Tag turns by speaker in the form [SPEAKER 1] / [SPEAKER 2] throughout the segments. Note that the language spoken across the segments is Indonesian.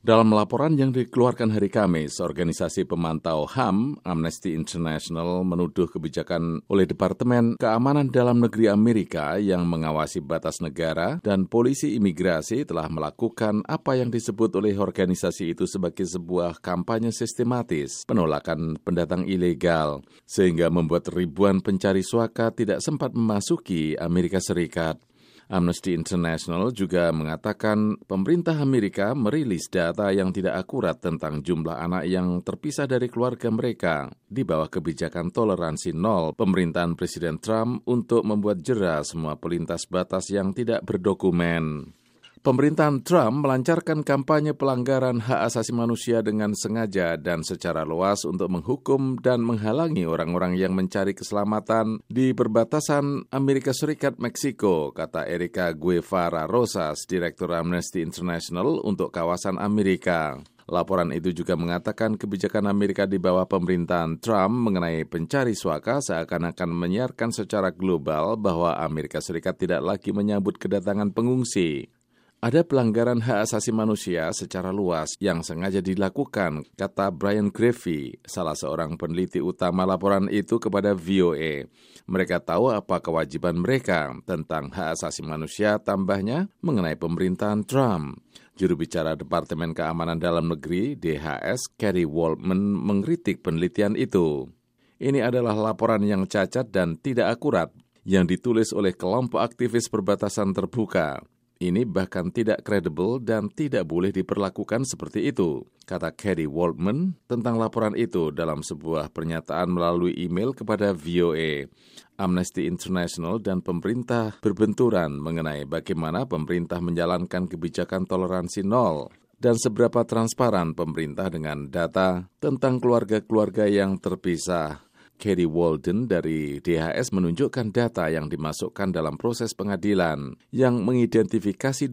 [SPEAKER 1] Dalam laporan yang dikeluarkan hari Kamis, organisasi pemantau HAM, Amnesty International, menuduh kebijakan oleh Departemen Keamanan Dalam Negeri Amerika yang mengawasi batas negara dan polisi imigrasi telah melakukan apa yang disebut oleh organisasi itu sebagai sebuah kampanye sistematis penolakan pendatang ilegal, sehingga membuat ribuan pencari suaka tidak sempat memasuki Amerika Serikat. Amnesty International juga mengatakan pemerintah Amerika merilis data yang tidak akurat tentang jumlah anak yang terpisah dari keluarga mereka di bawah kebijakan toleransi nol pemerintahan Presiden Trump untuk membuat jera semua pelintas batas yang tidak berdokumen. Pemerintahan Trump melancarkan kampanye pelanggaran hak asasi manusia dengan sengaja dan secara luas untuk menghukum dan menghalangi orang-orang yang mencari keselamatan di perbatasan Amerika Serikat-Meksiko, kata Erika Guevara Rosas, Direktur Amnesty International untuk kawasan Amerika. Laporan itu juga mengatakan kebijakan Amerika di bawah pemerintahan Trump mengenai pencari suaka seakan-akan menyiarkan secara global bahwa Amerika Serikat tidak lagi menyambut kedatangan pengungsi. Ada pelanggaran hak asasi manusia secara luas yang sengaja dilakukan, kata Brian Grevy, salah seorang peneliti utama laporan itu kepada VOA. Mereka tahu apa kewajiban mereka tentang hak asasi manusia, tambahnya mengenai pemerintahan Trump. Juru bicara Departemen Keamanan Dalam Negeri, DHS, Kerry Waldman, mengkritik penelitian itu. Ini adalah laporan yang cacat dan tidak akurat, yang ditulis oleh kelompok aktivis perbatasan terbuka. Ini bahkan tidak kredibel dan tidak boleh diperlakukan seperti itu, kata Kerry Waldman tentang laporan itu dalam sebuah pernyataan melalui email kepada VOA. Amnesty International dan pemerintah berbenturan mengenai bagaimana pemerintah menjalankan kebijakan toleransi nol dan seberapa transparan pemerintah dengan data tentang keluarga-keluarga yang terpisah. Kerry Walden dari DHS menunjukkan data yang dimasukkan dalam proses pengadilan yang mengidentifikasi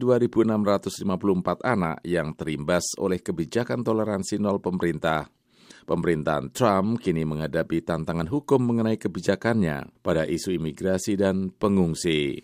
[SPEAKER 1] 2.654 anak yang terimbas oleh kebijakan toleransi nol pemerintah. Pemerintahan Trump kini menghadapi tantangan hukum mengenai kebijakannya pada isu imigrasi dan pengungsi.